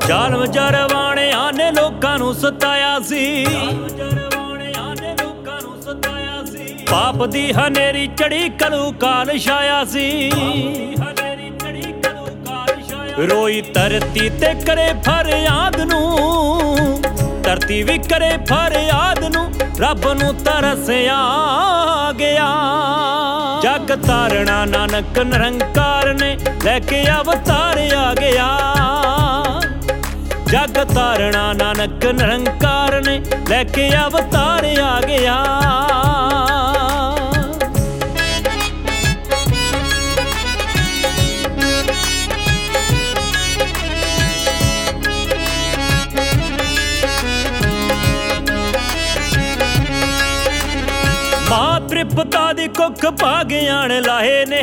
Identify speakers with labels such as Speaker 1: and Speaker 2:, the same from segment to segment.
Speaker 1: ਜ਼ਾਲਮ ਜਰਵਾਣਿਆਂ ਨੇ ਲੋਕਾਂ ਨੂੰ ਸਤਾਇਆ ਸੀ। ਪਾਪ ਦੀ ਹਨੇਰੀ ਚੜੀ ਕਲੂ ਕਾਲ ਛਾਇਆ ਸੀ। ਰੋਈ ਧਰਤੀ ਤੇ ਕਰੇ ਫਰਿਆਦ ਨੂੰ, ਧਰਤੀ ਵੀ ਕਰੇ ਫਰਿਆਦ ਨੂੰ, ਰੱਬ ਨੂੰ ਤਰਸ ਆ ਗਿਆ। ਜਗ ਤਾਰਣਾ ਨਾਨਕ ਨਿਰੰਕਾਰ ਨੇ ਲੈ ਕੇ ਅਵਤਾਰ ਆ ਗਿਆ। ਜਗ ਤਾਰਣਾ ਨਾਨਕ ਨਿਰੰਕਾਰ ਨੇ ਲੈ ਕੇ ਅਵਤਾਰ ਆ ਗਿਆ। ਮਾਂ ਤ੍ਰਿਪਤਾ ਦੀ ਕੁੱਖ ਭਾਗਿਆਣ ਲਾਹੇ ਨੇ,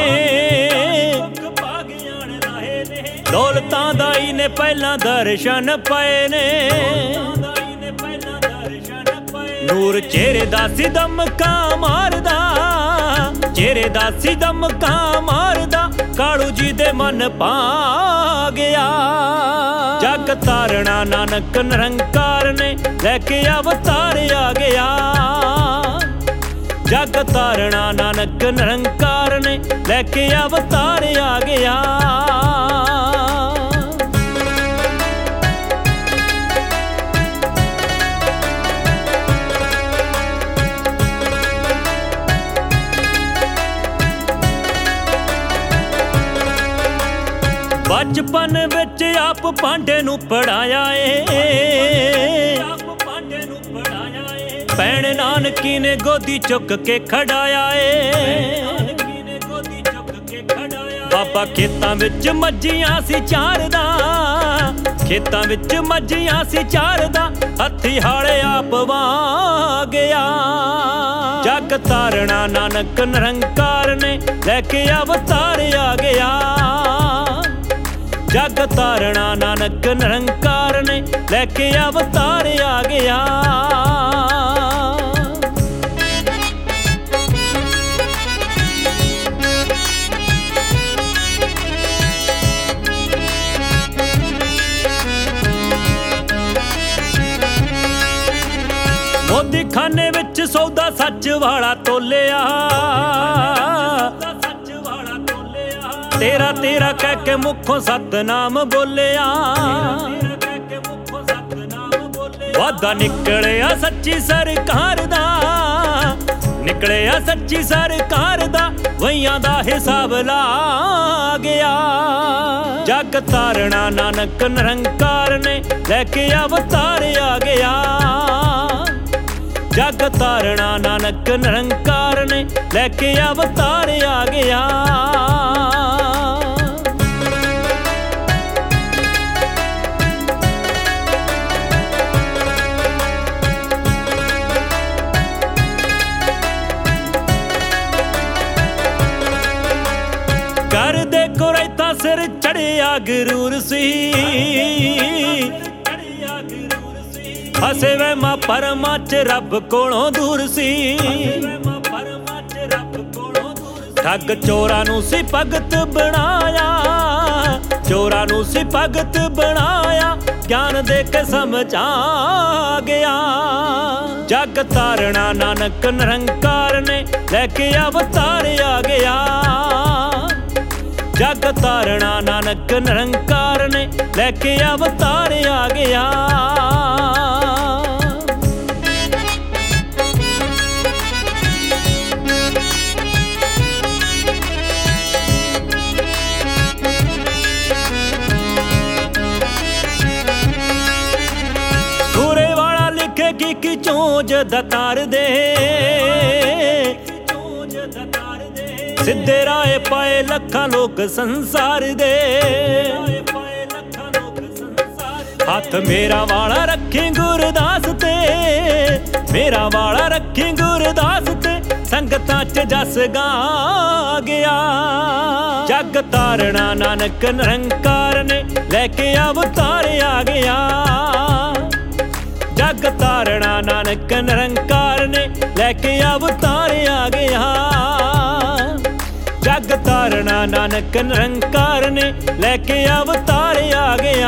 Speaker 1: ਦੌਲਤਾਂ ਦਾਈ ਨੇ ਪਹਿਲਾਂ ਦਰਸ਼ਨ ਪਏ ਨੇ। ਨੂਰ ਚਿਹਰੇ ਦਾ ਸੀ ਦਮਕਾ ਮਾਰਦਾ, ਚਿਹਰੇ ਦਾ ਸੀ ਦਮਕਾ ਮਾਰਦਾ, ਕਾਲੂ ਜੀ ਦੇ ਮਨ ਪਾ ਗਿਆ। ਜਗ ਤਾਰਣਾ ਨਾਨਕ ਨਿਰੰਕਾਰ ਨੇ ਲੈ ਕੇ ਅਵਤਾਰ ਆ ਗਿਆ। ਜਗ ਤਾਰਣਾ ਨਾਨਕ ਨਿਰੰਕਾਰ ਨੇ ਲੈ ਕੇ ਅਵਤਾਰ ਆ ਗਿਆ। ਬਚਪਨ ਵਿੱਚ ਆਪ ਪਾਂਡੇ ਨੂੰ ਪੜਾਇਆ ਏ, ਭੈਣ ਨਾਨਕੀ ਨੇ ਗੋਦੀ ਚੁੱਕ ਕੇ ਖੜਾਇਆ ਏ। ਬਾਬਾ ਖੇਤਾਂ ਵਿੱਚ ਮੱਝੀਆਂ ਸੀ ਚਾਰਦਾ, ਖੇਤਾਂ ਵਿੱਚ ਮੱਝੀਆਂ ਸੀ ਚਾਰਦਾ, ਹੱਥੀ ਹਾਲੇ ਆਪ ਵਾਗਿਆ। ਜਗ ਤਾਰਣਾ ਨਾਨਕ ਨਿਰੰਕਾਰ ਨੇ ਲੈ ਕੇ ਅਵਤਾਰ ਆ ਗਿਆ। ਜਗ ਤਾਰਣਾ ਨਾਨਕ ਨਿਰੰਕਾਰ ਨੇ ਲੈ ਕੇ ਅਵਤਾਰ ਆ ਗਿਆ। ਮੋਦੀ ਖਾਨੇ ਵਿੱਚ ਸੌਦਾ ਸੱਚ ਵਾਲਾ ਤੋਲਿਆ, ਤੇਰਾ ਤੇਰਾ ਕਹਿ ਕੇ ਮੁੱਖੋਂ ਸਤਨਾਮ ਬੋਲਿਆ। ਵਾਦਾ ਨਿਕਲਿਆ ਸੱਚੀ ਸਰਕਾਰ ਦਾ, ਨਿਕਲਿਆ ਸੱਚੀ ਸਰਕਾਰ ਦਾ, ਵਈਆਂ ਦਾ ਹਿਸਾਬ ਲਾ ਗਿਆ। ਜਗ ਤਾਰਣਾ ਨਾਨਕ ਨਿਰੰਕਾਰ ਨੇ ਲੈ ਕੇ ਅਵਤਾਰ ਆ ਗਿਆ। ਜਗ ਤਾਰਣਾ ਨਾਨਕ ਨਿਰੰਕਾਰ ਨੇ ਲੈ ਕੇ ਅਵਤਾਰ ਆ ਗਿਆ। ਕਰਦੇ ਕੁਰੈਤਾ ਸਿਰ ਚੜਿਆ ਗਰੂਰ ਸੀ, ਫਸੇ ਵਹਿਮਾਂ ਭਰਮਾਂ ਚ ਰੱਬ ਕੋਲੋਂ ਦੂਰ ਸੀ। ਠੱਗ ਚੋਰਾਂ ਨੂੰ ਸੀ ਭਗਤ ਬਣਾਇਆ, ਚੋਰਾਂ ਨੂੰ ਸੀ ਭਗਤ ਬਣਾਇਆ, ਗਿਆਨ ਦੇ ਕੇ ਸਮਝਾ ਗਿਆ। ਜਗ ਤਾਰਣਾ ਨਾਨਕ ਨਿਰੰਕਾਰ ਨੇ ਲੈ ਕੇ ਅਵਤਾਰ ਆ ਗਿਆ। ਜਗ ਤਾਰਣਾ ਨਾਨਕ ਨਿਰੰਕਾਰ ਨੇ ਲੈ ਕੇ ਅਵਤਾਰ ਆ ਗਿਆ। ਸੂਰੇ ਵਾਲਾ ਲਿਖੇ ਕਿ ਚੋਜ ਦਤਾਰ ਦੇ, ਸਿੱਧੇ ਰਾਹ ਪਾਏ ਲੱਖਾਂ ਲੋਕ ਸੰਸਾਰ ਦੇ। ਹੱਥ ਮੇਰਾ ਵਾਲਾ ਰੱਖੀ ਗੁਰਦਾਸ ਤੇ, ਮੇਰਾ ਵਾਲਾ ਰੱਖੀ ਗੁਰਦਾਸ ਤੇ, ਸੰਗਤਾਂ ਚ ਜਸ ਗਾ ਗਿਆ। ਜਗ ਤਾਰਣਾ ਨਾਨਕ ਨਿਰੰਕਾਰ ਨੇ ਲੈ ਕੇ ਅਵਤਾਰ ਆ ਗਿਆ। ਜਗ ਤਾਰਣਾ ਨਾਨਕ ਨਿਰੰਕਾਰ ਨੇ ਲੈ ਕੇ ਅਵਤਾਰ ਆ ਗਿਆ। ਜਗ ਤਾਰਣਾ ਨਾਨਕ ਨਿਰੰਕਾਰ ਨੇ ਲੈ ਕੇ ਅਵਤਾਰ ਆ ਗਿਆ।